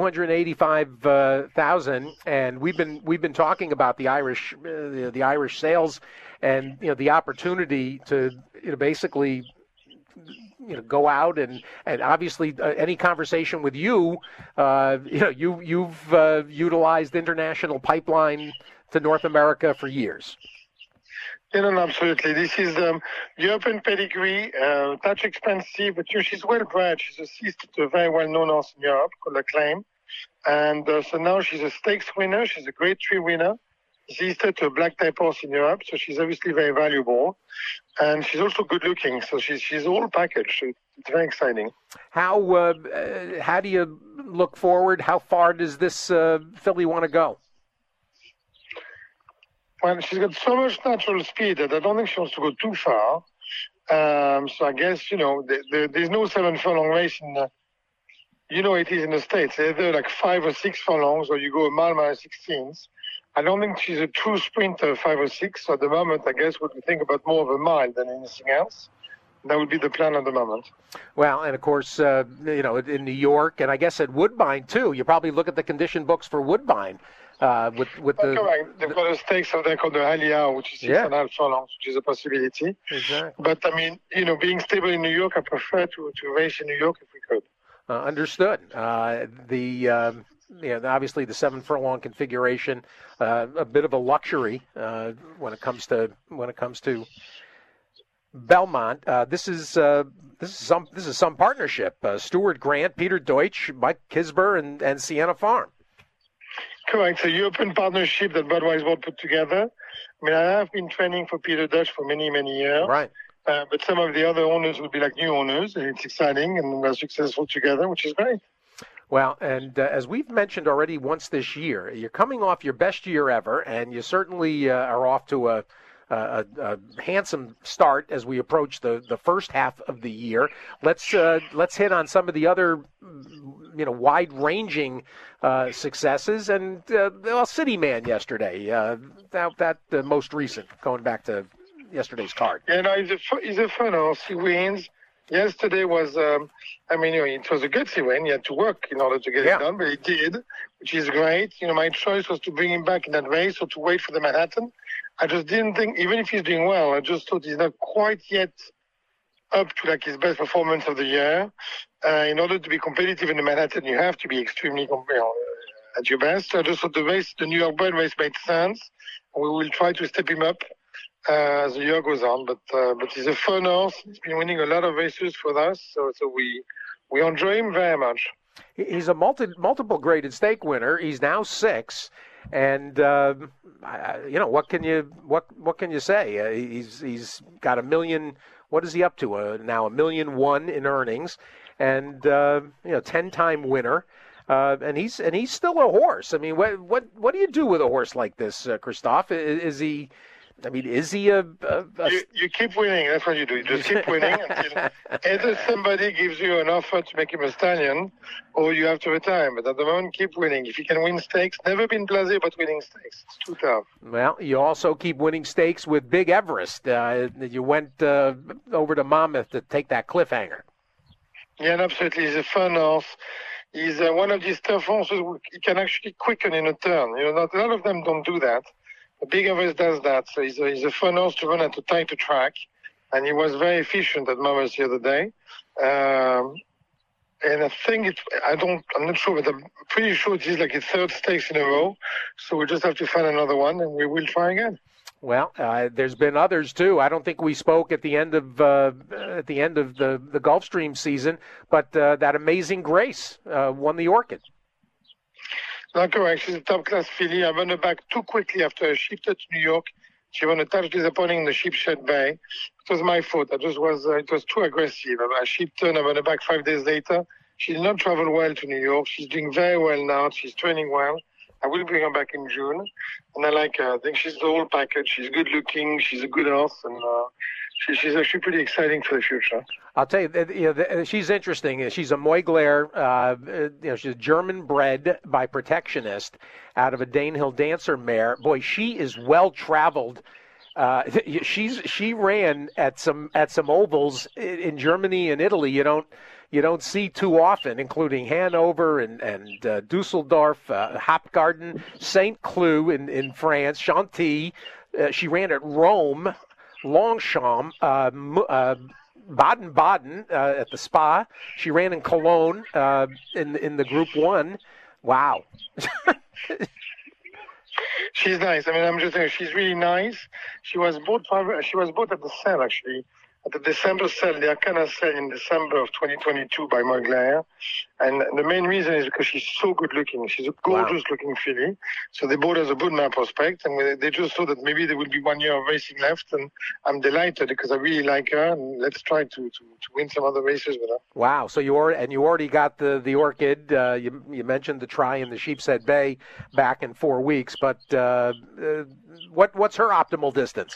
285,000, and we've been talking about the Irish sales, and the opportunity to basically go out and obviously any conversation with you've utilized International Pipeline to North America for years. Absolutely. This is European pedigree, touch expensive, but she's well bred. She's a sister to a very well-known horse in Europe called Acclaim. And so now she's a stakes winner. She's a grade 3 winner. Sister to a black type horse in Europe, so she's obviously very valuable. And she's also good looking, so she's all packaged. It's very exciting. How do you look forward? How far does this filly want to go? Well, she's got so much natural speed that I don't think she wants to go too far. So I guess, there's no 7 furlong race in, it is in the States. Either like 5 or 6 furlongs, or you go a mile, 16s. I don't think she's a true sprinter, 5 or 6. So at the moment, I guess we think about more of a mile than anything else. That would be the plan at the moment. Well, and of course, in New York, and I guess at Woodbine too. You probably look at the condition books for Woodbine. With the correct. They've got a stakes of there called the Aliyah, which is 6.5 furlongs, which is a possibility. Exactly. But I mean, being stable in New York, I prefer to race in New York if we could. Understood. Obviously the 7 furlong configuration, a bit of a luxury when it comes to Belmont. This is some partnership. Stuart Grant, Peter Deutsch, Mike Kisber, and Sienna Farm. Correct. It's a European partnership that Brad Weisborn put together. I mean, I have been training for Peter Deutsch for many, many years. Right. But some of the other owners would be like new owners, and it's exciting, and we're successful together, which is great. Well, and as we've mentioned already once this year, you're coming off your best year ever, and you certainly are off to a handsome start as we approach the first half of the year. Let's hit on some of the other wide-ranging successes, and City Man yesterday. That most recent, going back to yesterday's card. Yeah, he's a fun horse. He wins. Yesterday was, it was a gutsy win. He had to work in order to get it done, but he did, which is great. My choice was to bring him back in that race or to wait for the Manhattan. I just didn't think, even if he's doing well, I just thought he's not quite yet up to his best performance of the year. In order to be competitive in the Manhattan, you have to be extremely at your best. So I just thought the New York Bred race made sense. We will try to step him up as the year goes on. But he's a fun horse. He's been winning a lot of races for us, so we enjoy him very much. He's a multiple graded stake winner. He's now 6. And what can you say? He's got $1 million. What is he up to now? $1.1 million in earnings, and 10-time winner. And he's still a horse. I mean, what do you do with a horse like this, Christophe? Is he a... You keep winning. That's what you do. You just keep winning until either somebody gives you an offer to make him a stallion, or you have to retire. But at the moment, keep winning. If you can win stakes, never been blasé about winning stakes. It's too tough. Well, you also keep winning stakes with Big Everest. You went over to Monmouth to take that cliffhanger. Yeah, absolutely. He's a fun horse. He's one of these tough horses who can actually quicken in a turn. Not a lot of them don't do that. Big Everest does that, so he's a fun horse to run at a tighter track, and he was very efficient at Monmouth the other day. And I think I'm not sure, but I'm pretty sure it is like his 3rd stakes in a row. So we just have to find another one, and we will try again. Well, there's been others too. I don't think we spoke at the end of the Gulfstream season, but that Amazing Grace won the Orchid. Not correct. She's a top-class filly. I ran her back too quickly after I shifted to New York. She won a touch disappointing in the Sheepshead Bay. It was my fault. It was too aggressive. I shipped her and I ran her back 5 days later. She did not travel well to New York. She's doing very well now. She's training well. I will bring her back in June. And I like her. I think she's the whole package. She's good-looking. She's a good horse. And she's actually pretty exciting for the future. I'll tell you, she's interesting. She's a Moigler. She's German-bred by Protectionist out of a Danehill Dancer mare. Boy, she is well-traveled. She ran at some ovals in Germany and Italy. You don't see too often, including Hanover and Dusseldorf, Hopgarten, Saint Cloud in France, Chantilly. She ran at Rome, Longchamp, Baden-Baden at the Spa. She ran in Cologne in the Group 1. Wow. She's nice. I mean, I'm just saying, she's really nice. She was bought at the sale, actually, at the December sale, the Arcana sale in December of 2022 by Moigler. And the main reason is because she's so good looking. She's a gorgeous looking filly. So they bought her as a Budman prospect, and they just thought that maybe there will be 1 year of racing left. And I'm delighted because I really like her, and let's try to win some other races with her. Wow. So you already got the Orchid. You mentioned the try in the Sheepshead Bay back in 4 weeks, but what's her optimal distance?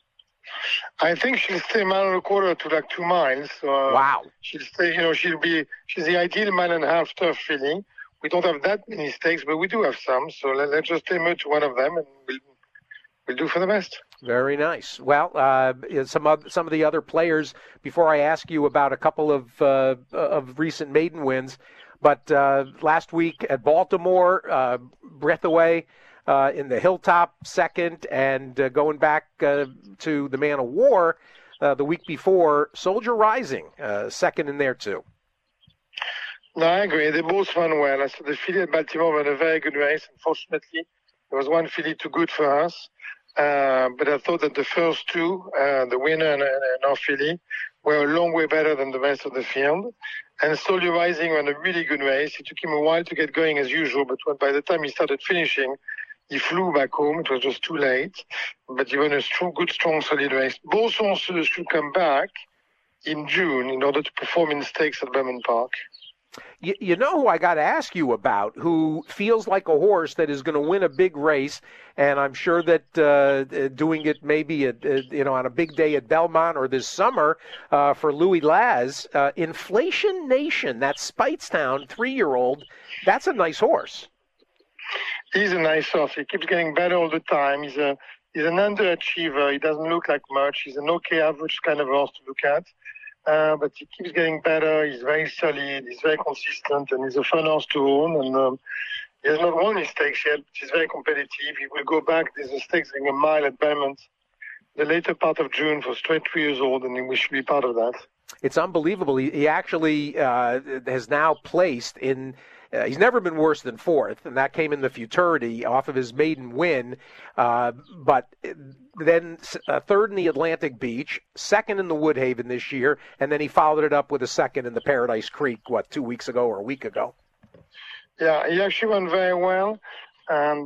I think she'll stay a mile and a quarter to like 2 miles. Wow. She'll stay, she's the ideal mile and a half turf filly. We don't have that many stakes, but we do have some. So let's just aim her to one of them, and we'll do for the best. Very nice. Well, some of the other players, before I ask you about a couple of recent maiden wins, but last week at Baltimore, Breathaway in the Hilltop second, and going back to the Man of War the week before, Soldier Rising second in there too. No, I agree. They both ran well. I saw the filly at Baltimore ran a very good race. Unfortunately, there was one filly too good for us. But I thought that the first two, the winner and our filly, were a long way better than the rest of the field. And Soldier Rising ran a really good race. It took him a while to get going as usual, but by the time he started finishing, he flew back home. It was just too late. But he ran a good, strong, solid race. Both horses should come back in June in order to perform in stakes at Belmont Park. You know who I got to ask you about, who feels like a horse that is going to win a big race, and I'm sure that doing it maybe on a big day at Belmont or this summer for Louis Laz, Inflation Nation, that Speightstown 3-year-old, that's a nice horse. He's a nice horse. He keeps getting better all the time. He's an underachiever. He doesn't look like much. He's an okay average kind of horse to look at. But he keeps getting better. He's very solid. He's very consistent, and he's a fun horse to own. And he has not won his stakes yet. He's very competitive. He will go back. There's a stakes going a mile at Belmont the later part of June for straight 3 years old, and we should be part of that. It's unbelievable. He actually has now placed in. He's never been worse than fourth, and that came in the futurity off of his maiden win. But then third in the Atlantic Beach, second in the Woodhaven this year, and then he followed it up with a second in the Paradise Creek, 2 weeks ago or a week ago? Yeah, he actually went very well, and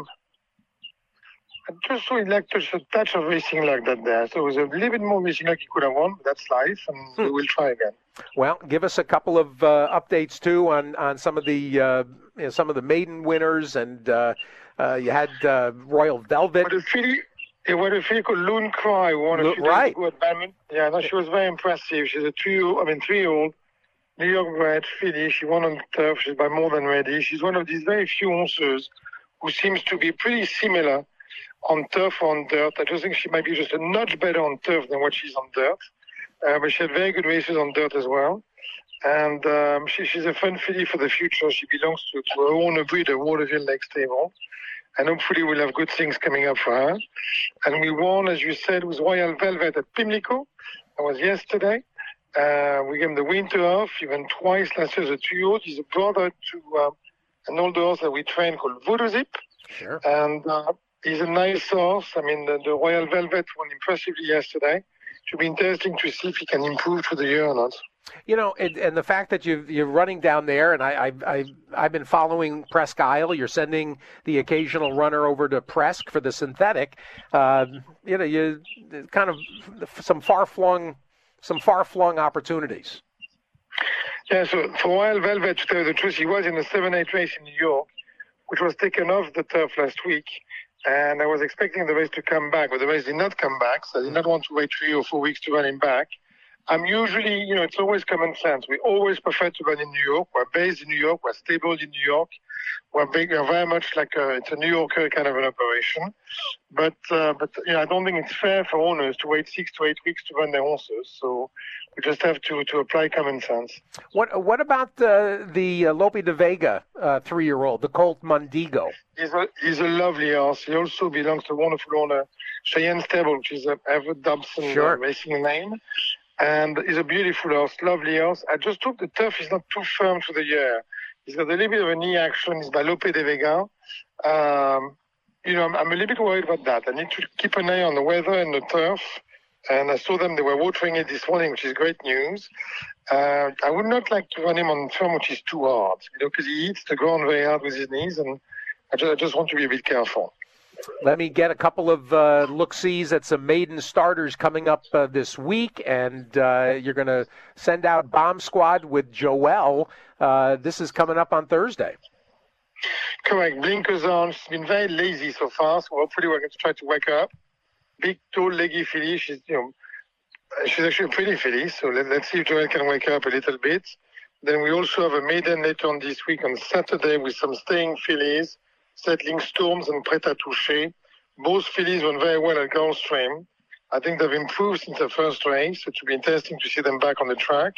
I just saw he lacked just a touch of racing luck that day. So it was a little bit more racing luck he could have won, but that's life, and we will try again. Well, give us a couple of updates too on some of the maiden winners, and you had Royal Velvet. What a filly called Loon Cry won a few days ago at Belmont. Yeah, no, she was very impressive. She's a 3-year-old New York bred filly. She won on the turf. She's by more than ready. She's one of these very few horses who seems to be pretty similar on turf or on dirt. I just think she might be just a notch better on turf than what she's on dirt. But she had very good races on dirt as well. And she's a fun filly for the future. She belongs to her owner breeder, Waterville Lake Stable. And hopefully we'll have good things coming up for her. And we won, as you said, with Royal Velvet at Pimlico. That was yesterday. We gave him the winter off. He went twice last year as a 2-year-old. He's a brother to an older horse that we train called Voodoo Zip. Sure. And he's a nice horse. I mean, the Royal Velvet won impressively yesterday. It should be interesting to see if he can improve through the year or not. You know, and the fact that you're running down there, and I've been following Presque Isle. You're sending the occasional runner over to Presque for the synthetic. You kind of some far-flung opportunities. Yeah, so for Royal Velvet, to tell you the truth, he was in a 7-8 race in New York, which was taken off the turf last week. and I was expecting the race to come back, but the race did not come back, so I did not want to wait 3 or 4 weeks to run him back. I'm usually, it's always common sense. We always prefer to run in New York. We're based in New York. We're stable in New York. We're very much like it's a New Yorker kind of an operation. But I don't think it's fair for owners to wait 6 to 8 weeks to run their horses. So we just have to apply common sense. What about the Lope de Vega 3-year-old, the Colt Mundigo? He's a lovely horse. He also belongs to a wonderful owner, Cheyenne Stable, which is Everett Dobson racing name. And he's a beautiful horse, lovely horse. I just hope the turf is not too firm for the year. He's got a little bit of a knee action. He's by Lope de Vega. I'm a little bit worried about that. I need to keep an eye on the weather and the turf. And I saw them, they were watering it this morning, which is great news. I would not like to run him on firm, which is too hard, because he hits the ground very hard with his knees, and I just want to be a bit careful. Let me get a couple of look-sees at some maiden starters coming up this week, and you're going to send out Bomb Squad with Joel. This is coming up on Thursday. Correct. Blinkers on. She's been very lazy so far, so hopefully we're going to try to wake her up. Big, tall, leggy filly. She's actually a pretty filly, so let's see if Joel can wake her up a little bit. Then we also have a maiden later on this week on Saturday with some staying fillies. Settling Storms and Prêt à Toucher. Both fillies went very well at Gulfstream. I think they've improved since the first race, so it should be interesting to see them back on the track.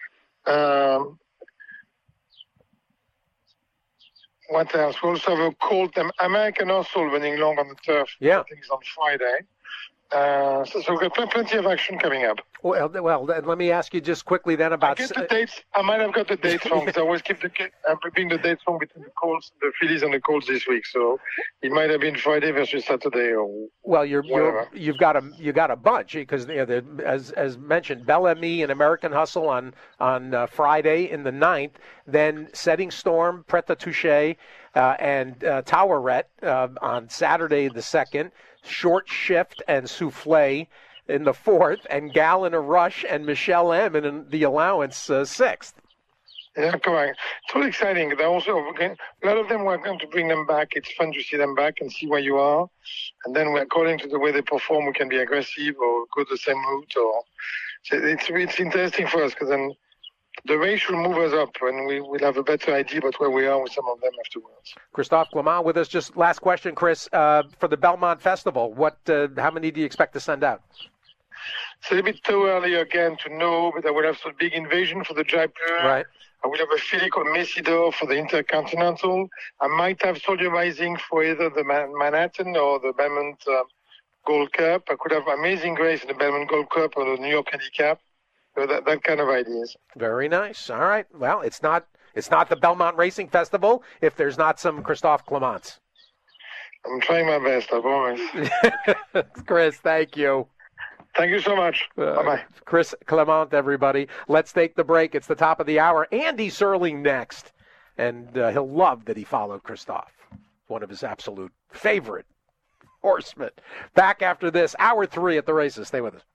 What else? We also have a Colt, American Hustle running long on the turf. Yeah. I think it's on Friday. So we've got plenty of action coming up. Well, let me ask you just quickly then about... I get the dates. I might have got the dates wrong, because I always keep bring the dates wrong between the Colts, the fillies and the Colts this week. So it might have been Friday versus Saturday or you've got a bunch, because as mentioned, Bel Ami and American Hustle on Friday in the 9th, then Setting Storm, Prêt à Toucher, and Towerette on Saturday the 2nd, Short Shift and Soufflé in the 4th, and Gal in a Rush and Michelle M in the allowance 6th. Yeah, correct. It's all exciting. They're also a lot of them. We're going to bring them back. It's fun to see them back and see where you are, and then according to the way they perform, we can be aggressive or go the same route. Or so it's interesting for us, because then the race will move us up, and we'll have a better idea about where we are with some of them afterwards. Christophe Clement with us. Just last question, Chris. For the Belmont Festival, how many do you expect to send out? It's a little bit too early again to know, but I will have some big invasion for the Jaipur. Right. I will have a filly called Messidor for the Intercontinental. I might have Soldier Rising for either the Manhattan or the Belmont Gold Cup. I could have Amazing Grace in the Belmont Gold Cup or the New York Handicap. So that kind of ideas. Very nice. All right. Well, it's not the Belmont Racing Festival if there's not some Christophe Clements. I'm trying my best, I promise. Chris, thank you. Thank you so much. Bye-bye. Chris Clement, everybody. Let's take the break. It's the top of the hour. Andy Serling next. And he'll love that he followed Christophe, one of his absolute favorite horsemen. Back after this, hour 3 at the races. Stay with us.